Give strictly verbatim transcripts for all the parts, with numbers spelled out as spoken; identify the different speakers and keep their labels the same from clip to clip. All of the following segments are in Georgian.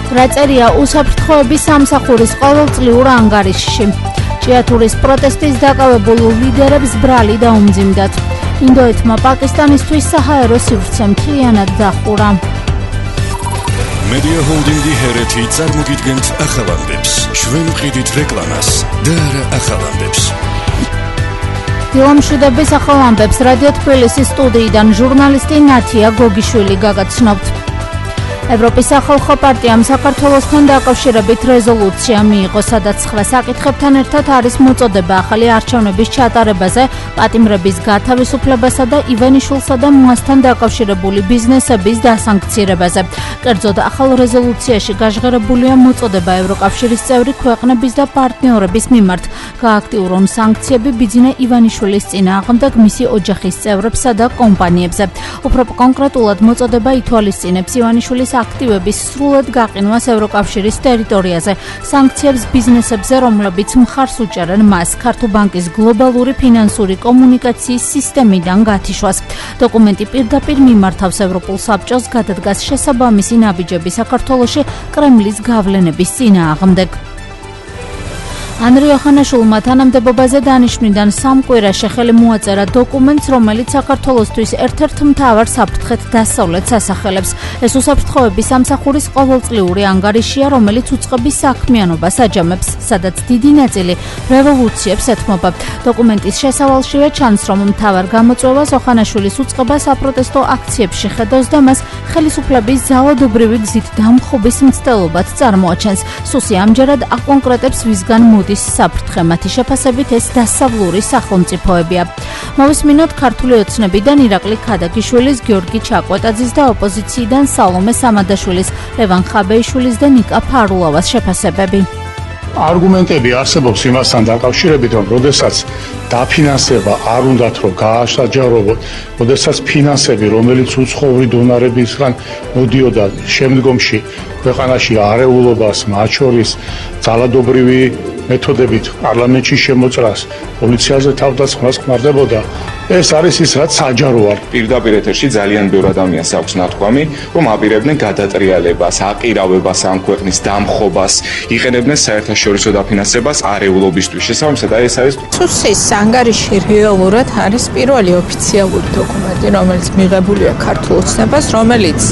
Speaker 1: რაწერია უსაფრთხოების სამსახურის ყოველწლიურ ანგარიშში. ჭიათურის პროტესტის დაკავებულ ლიდერებს ბრალი დაუმძიმდათ. ინდოეთმა პაკისტანისთვის საჰაერო სივრცე მთლიანად დახურა.
Speaker 2: Media Holding-ი ჰერეთი წარმოგიდგენთ ახალამდებს. ჩვენ ვყიდით რეკლამას და არა ახალამდებს.
Speaker 1: დილამშვიდობის ახალამდებს რადიო თბილისის სტუდიიდან ჟურნალისტი ნათია გოგიშვილი გაგაცნობთ. ევროპის სახალხო პარტიამ საქართველოსთან დაკავშირებით რეზოლუცია მიიღო, სადაც სხვა საკითხებთან ერთად არის მოწოდება ახალი არჩევნების ჩატარებაზე, პატიმრების გათავისუფლებასა და ივანიშვილსა და მასთან დაკავშირებული ბიზნესების დასანქცირებაზე. კერძოდ, ახალ რეზოლუციაში გაჟღერებულია მოწოდება ევროკავშირის წევრი ქვეყნების და პარტნიორების მიმართ, გააქტიურონ სანქციები ბიძინა ივანიშვილის წინააღმდეგ მისი ოჯახის წევრებსა და კომპანიებზე. უფრო კონკრეტულად მოწოდება ითვალისწინებს ივანიშვილის აქტივების სრულად გაყინვას ევროკავშირის ტერიტორიაზე, სანქციებს ბიზნესებზე, რომლებიც მხარს უჭერენ მას, ქართულ ბანკის გლობალური ფინანსური კომუნიკაციის სისტემიდან გათიშვას. დოკუმენტი პირდაპირ მიმართავს ევროპულ საბჭოს გადადგას შესაბამისი ნაბიჯები საქართველოში კრემლის გავლენების წინააღმდეგ. ანრი ოხანაშვილმა თანამდებობაზე დანიშვნიდან სამ კვირაში ხელი მოაწერა დოკუმენტს, რომელიც საქართველოსთვის ერთ-ერთ მთავარ საფრთხეთ დასავლეთს ასახელებს. ეს უსაფრთხოების სამსახურის ყოველწლიური ანგარიშია, რომელიც უწყების საქმიანობას აჯამებს, სადაც დიდი ნაწილი რევოლუციებს ეთმობა. დოკუმენტის შესავალშივე ჩანს, რომ მთავარ გამოწვევას ოხანაშვილის უწყება საპროტესტო აქციებში ხედავს და მას ხელისუფლების ძალადობრივი გზით დამხობის მცდელობად წარმოაჩენს. სუსი ამჯერად აკონკრეტებს ვისგან მოდის საფრთხე, მათი შეფასებით ეს დასავლური სახელმწიფოებია. მოვისმინოთ ქართული ოცნებიდან ირაკლი ქადაგიშვილის, გიორგი ჩაკვეტაძის და ოპოზიციიდან სალომე სამადაშვილის, ლევან ხაბეიშვილის და ნიკა ფარულავას შეფასებები.
Speaker 3: არგუმენტები არსებობს იმასთან დაკავშირებით, რომ როდესაც დაფინანსება არ უნდათ რომ გაასაჯაროოთ, როდესაც ფინანსები, რომელიც უცხოური დონორებისგან მოდიოდა, შემდგომში ქვეყანაში არეულობას, მათ შორის ძალადობრივი მეთოდებით პარლამენტში შემოწრას, პოლიციაზე თავდასხმას ხმარდებოდა. ეს არის ის, რაც საჯაროა.
Speaker 4: პირდაპირ ეთერში ძალიან ბევრ ადამიანს აქვს ნათქვამი, რომ აპირებდნენ გადატრიალებას, აყირავებას ამ ქვეყნის დამხობას, იყენებდნენ საერთაშორისო დაფინანსებას არეულობისთვის. შესაბამისად, ეს არის
Speaker 5: სუსის ანგარიში რეალურად არის პირველი ოფიციალური დოკუმენტი, რომელიც მიღებულია ქართულ ოცნებას, რომელიც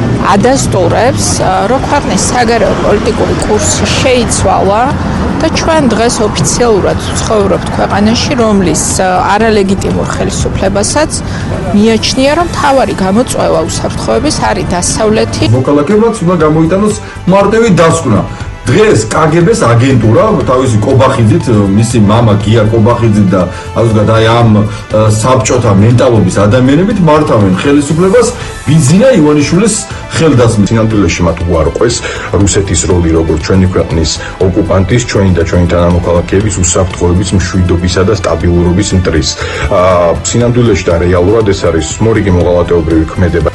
Speaker 5: ადასტურებს, რომ ქვეყნის საგარეო პოლიტიკური კურსი შეიცვალა და ჩვენ დღეს ოფიციალურად ვცხოვრობთ ქვეყანაში, რომლის არალეგიტიმურ ხელისუფლებასაც მიაჩნია, რომ თავარი გამოწვევა უსაფრთხოების არის დასავლეთი.
Speaker 6: მოქალაქეებმაც უნდა გამოიტანოს მარტივი დასკვნა. დღეს კაგებეს აგენტურა თავისი კობახიძით, მისი მამა გია კობახიძით და ასე ვთქვათ, აი ამ საბჭოთა მენტალობის ადამიანებით მართავენ ხელისუფლებას ბიძინა ივანიშვილის ხელდასმით. სინამდვილეში მათ უარყვეს რუსეთის როლი როგორც ჩვენი ქვეყნის ოკუპანტის, ჩვენი და ჩვენი თანამოქალაქეების უსაფრთხოების, მშვიდობისა და სტაბილურობის მტრის. სინამდვილეში და რეალურად ეს არის მორიგი მოღალატეობრივი ქმედება.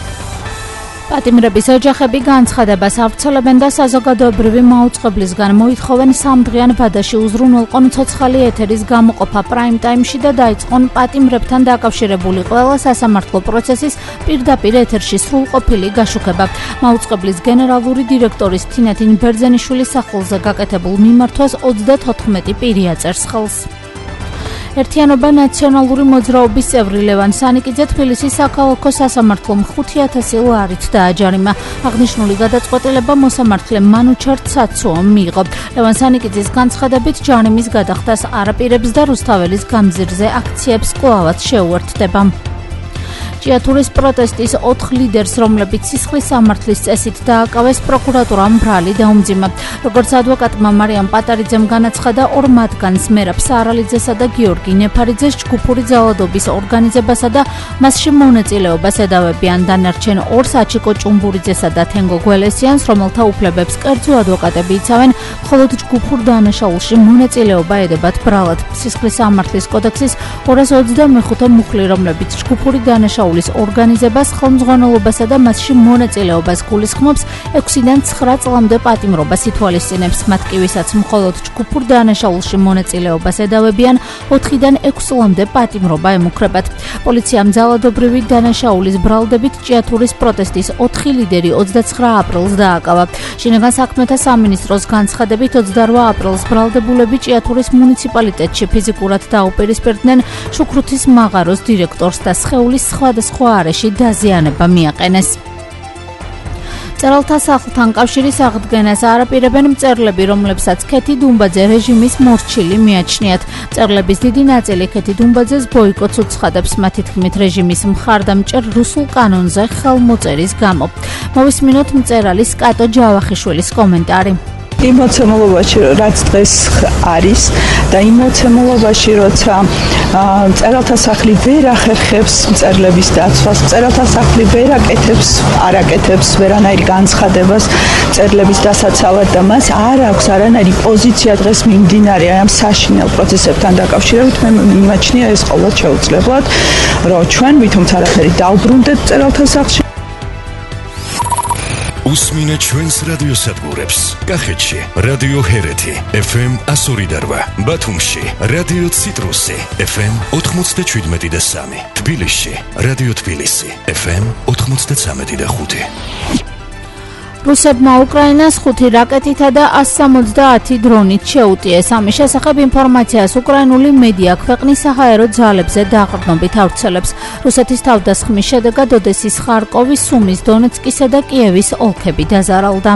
Speaker 1: პატიმრების ოჯახები განცხადებას ავრცელებენ და საზოგადოებრივი მაუწყებლისგან მოითხოვენ სამდღიან ვადაში უზრუნველყონ ცოცხალი ეთერის გამოყოფა პრაიმ ტაიმში და დაიწყონ პატიმრებთან დაკავშირებული ყველა სასამართლო პროცესის პირდაპირ ეთერში სრულყოფილი გაშუქება. მაუწყებლის გენერალური დირექტორის თინათინ ბერძენიშვილის სახელზე გაკეთებულ მიმართვას ოცდათოთხმეტი პირი აწერს ხელს. ერთიანობა ნაციონალური მოძრაობის წევრი ლევან სანიკიძე თბილისის საქალაქო სასამართლომ ხუთი ათასი ლარით დააჯარიმა. აღნიშნული გადაწყვეტილება მოსამართლე მანუჩარ ცაცუამ მიიღო. ლევან სანიკიძის განცხადებით ჯარიმის გადახდას არაპირებს და რუსთაველის გამზირზე აქციებს კვლავაც შეუერთდება. ჭიათურის პროტესტის ოთხ ლიდერს, რომლებიც სისხლის სამართლის წესით დააკავეს, პროკურატურამ ბრალი დაუმძიმა. როგორც ადვოკატმა მარიამ პატარიძემ განაცხადა, ორ მათგანს მერაბ სარალიძესა და გიორგი ნეფარიძეს ჯგუფური ძალადობის ორგანიზებასა და მასში მონაწილეობას ედავებიან. დანარჩენ ორს აჩიკო ჭუმბურიძესა და თენგო გველესიანს, რომელთა უფლებებს კერძო ადვოკატები იცავენ, მხოლოდ ჯგუფურ დანაშაულში მონაწილეობა ედებათ ბრალად. სისხლის სამართლის კოდექსის ორას ოცდამეხუთე მუხლი, რომლებიც ჯგუფური დანაშაული დანაშაულის ორგანიზებას, ხელმძღვანელობასა და მასში მონაწილეობას გულისხმობს ექვსიდან ცხრა წლამდე პატიმრობას ითვალისწინებს. მათ კი ვისაც მხოლოდ ჯგუფურ დანაშაულში მონაწილეობას ედავებიან, ოთხიდან ექვს წლამდე პატიმრობა ემუქრებათ. პოლიციამ ძალადობრივი დანაშაულის ბრალდებით ჭიათურის პროტესტის ოთხი ლიდერი ოცდაცხრა აპრილს დააკავა. შინაგან საქმეთა სამინისტროს განცხადებით ოცდაორ აპრილს ბრალდებულები ჭიათურის მუნიციპალიტეტში ფიზიკურად დაუპირისპირდნენ შუქრუთის მაღაროს დირექტორს და სხეულის სხვადასხვა არეში დაზიანება მიაყენეს. მწერალთა სახლთან კავშირის აღდგენას არაპირებენ მწერლები, რომლებსაც ქეთი დუმბაძე რეჟიმის მორჩილი მიაჩნიათ. მწერლების დიდი ნაწილი ქეთი დუმბაძეს ბოიკოტს უცხადებს, მათი თქმით რეჟიმის მხარდამჭერ რუსულ კანონზე ხელმოწერის გამო. მოვისმინოთ მწერალის კატო ჯავახიშვილის კომენტარი.
Speaker 7: იმ მოცემულობაში რაც დღეს არის და იმ მოცემულობაში როცა მწერალთა სახლი ვერ ახერხებს მწერლების დაცვას, მწერალთა სახლი ვერ აკეთებს, არ აკეთებს ვერანაირ განცხადებას მწერლების დასაცავად და მას არ აქვს არანაირი პოზიცია დღეს მიმდინარე ამ საშინელ პროცესებთან დაკავშირებით, მე მიმაჩნია ეს ყოველდღე შეუძლებლად, რომ ჩვენ ვითომც არაფერი დაუბრუნდეთ მწერალთა სახლში.
Speaker 2: უსმინეთ ჩვენს რადიოსადგურებს. კახეთში რადიო ჰერეთი ეფ ემ εκατო ორი და რვა, ბათუმში რადიო ციტრუსი ეფ ემ ოთხმოცდაშვიდმეტი და სამი, თბილისში რადიო თბილისი ეფ ემ ოთხმოცდაცამეტი და ხუთი.
Speaker 1: რუსებმა უკრაინას ხუთი რაკეტითა და ას სამოცდაათი დრონით შეუტიეს. ამის შესახებ ინფორმაციას უკრაინული მედია ქვეყნის საჰაერო ძალებზე დაყრდნობით ავრცელებს. რუსეთის თავდასხმის შედეგად ოდესის, ხარკოვის, სუმის, დონეცკისა და კიევის ოლქები დაზარალდა.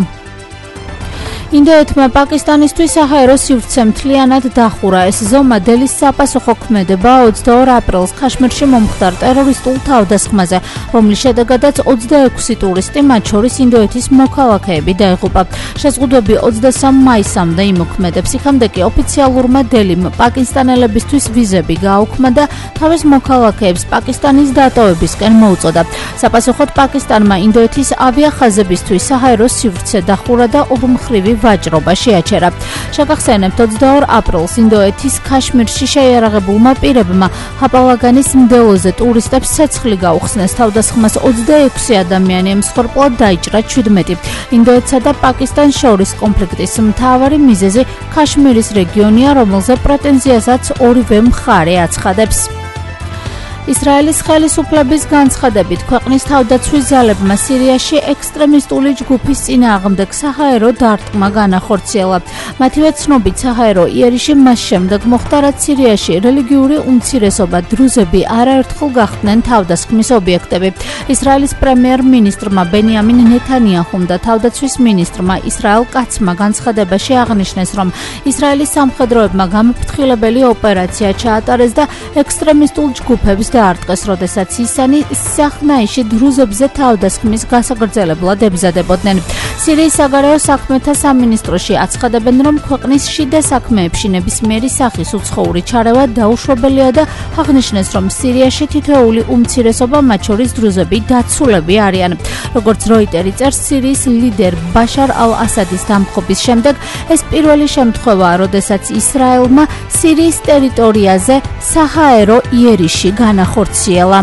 Speaker 1: ინდოეთმა პაკისტანისთვის საჰაერო სივრცე მთლიანად დახურა. ეს ზომა დელის საპასუხო ქმედება ოცდაორ აპრილს ქაშმირში მომხდარ ტერორისტულ თავდასხმაზე, რომლის შედეგადაც ოცდაექვსი ტურისტი, მათ შორის ინდოეთის მოქალაქეები დაიღუპა. შეზღუდვები ოცდასამ მაისამდე იმოქმედებს. იქამდე კი ოფიციალურმა დელიმ პაკისტანელებისთვის ვიზები გააუქმა და თავის მოქალაქეებს პაკისტანის დატოვებისკენ მოუწოდა. საპასუხოდ პაკისტანმა ინდოეთის ავიახაზებისთვის საჰაერო სივრცე დახურა და ორმხრივი ვაჭრობა შეაჩერა. შეგახსენებთ, ოცდაორ აპრილს ინდოეთის ქაშმირში შეიარაღებულმა პირებმა ჰაპალაგანის მდელოზე ტურისტებს ცეცხლი გაუხსნეს. თავდასხმას ოცდაექვსი ადამიანი ემსხვერპლად დაიჭრა ჩვიდმეტი. ინდოეთსა და პაკისტანს შორის კონფლიქტის მთავარი მიზეზი ქაშმირის რეგიონია, რომელზე პრეტენზიასაც ორივე მხარე აცხადებს. ისრაელის ხელისუფლების განცხადებით, ქვეყნის თავდაცვის ძალებმა სირიაში ექსტრემისტული ჯგუფის წინააღმდეგ საჰაერო დარტყმა განახორციელა. მათივე ცნობით, საჰაერო იერიში მას შემდეგ მოხდა, რაც სირიაში რელიგიური უმცირესობა დრუზები არაერთხელ გახდნენ თავდასხმის ობიექტები. ისრაელის პრემიერ-მინისტრმა ბენიამინ ნეთანიაჰუმ და თავდაცვის მინისტრმა ისრაელ კაცმა განცხადებაში აღნიშნეს, რომ ისრაელის სამხედროებმა გამაფრთხილებელი ოპერაცია ჩაატარეს და ექსტრემისტულ ჯგუფებს დაარტყეს, როდესაც ისანი სახნაიში დრუზებზე თავდასხმის გასაგრძელებლად ებზადებოდნენ. სირიის საგარეო საქმეთა სამინისტროში აცხადებენ, რომ ქვეყნის შიდა საქმეებში ნებისმიერი სახის უცხოური ჩარევა დაუშვებელია და აღნიშნეს, რომ სირიაში თითოეული უმცირესობა, მათ შორის დრუზები, დაცულები არიან. როგორც როიტერი წერს, სირიის ლიდერ ბაშარ ალ-ასადის დამხობის შემდეგ ეს პირველი შემთხვევაა, როდესაც ისრაელმა სირიის ტერიტორიაზე საჰაერო იერიში განახორციელა.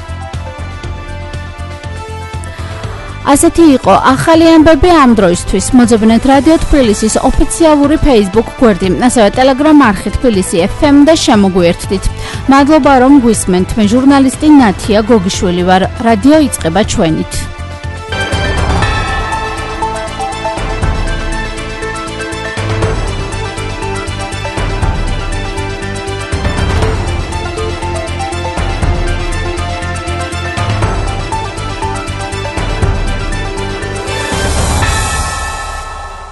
Speaker 1: ასეთი იყო ახალი ამბები ამ დროისთვის. მოძებნეთ რადიო თბილისის ოფიციალური Facebook გვერდი, ასევე Telegram არხი თბილისი ეფ ემ და შემოგვიერთდით. მადლობა რომ გვისმენთ. მე ჟურნალისტი ნათია გოგიშვილი ვარ. რადიო იწყება ჩვენით.